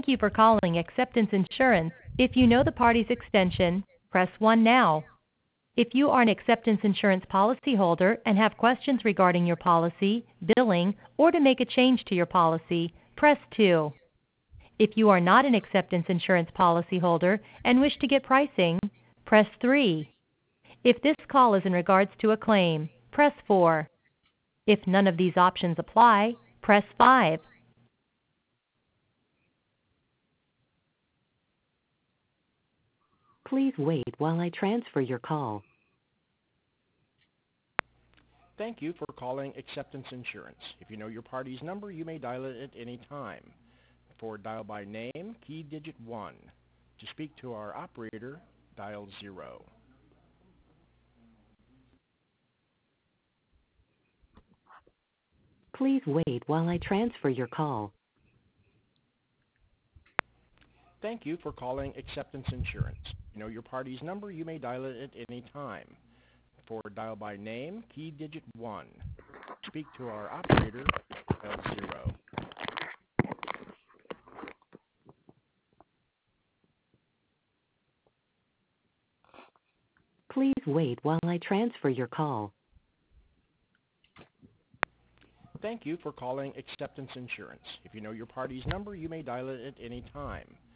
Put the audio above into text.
Thank you for calling Acceptance Insurance. If you know the party's extension, press 1 now. If you are an Acceptance Insurance policyholder and have questions regarding your policy, billing, or to make a change to your policy, press 2. If you are not an Acceptance Insurance policyholder and wish to get pricing, press 3. If this call is in regards to a claim, press 4. If none of these options apply, press 5. Please wait while I transfer your call. Thank you for calling Acceptance Insurance. If you know your party's number, you may dial it at any time. For dial by name, key digit 1. To speak to our operator, dial 0. Please wait while I transfer your call. Thank you for calling Acceptance Insurance. If you know your party's number, you may dial it at any time. For dial by name, key digit 1. To speak to our operator, dial 0. Please wait while I transfer your call. Thank you for calling Acceptance Insurance. If you know your party's number, you may dial it at any time. For dial by name, key digit 1. To speak to our operator, dial 0. Please wait while I transfer your call. Thank you for calling Acceptance Insurance. If you know your party's number, you may dial it at any time.